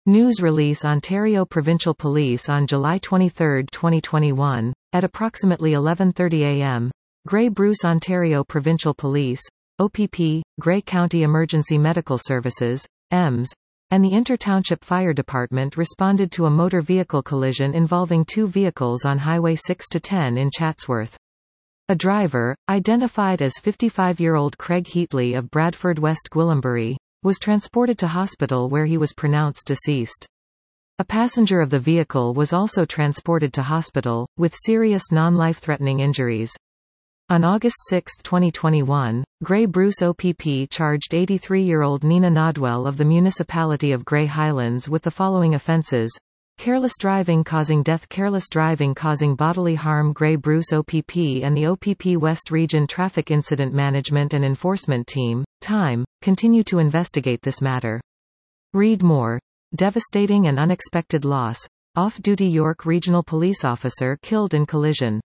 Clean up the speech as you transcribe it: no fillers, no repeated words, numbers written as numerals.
News release Ontario Provincial Police on July 23, 2021, at approximately 11:30 a.m. Grey Bruce Ontario Provincial Police, OPP, Grey County Emergency Medical Services, EMS, and the Inter-Township Fire Department responded to a motor vehicle collision involving two vehicles on Highway 6-10 in Chatsworth. A driver, identified as 55-year-old Craig Heatley of Bradford West Gwillimbury, was transported to hospital where he was pronounced deceased. A passenger of the vehicle was also transported to hospital, with serious non-life-threatening injuries. On August 6, 2021, Grey Bruce OPP charged 83-year-old Nina Nodwell of the municipality of Grey Highlands with the following offences: careless driving causing death, careless driving causing bodily harm. Grey Bruce OPP and the OPP West Region Traffic Incident Management and Enforcement Team, TIME, continue to investigate this matter. Read more. Devastating and unexpected loss. Off-duty York Regional Police officer killed in collision.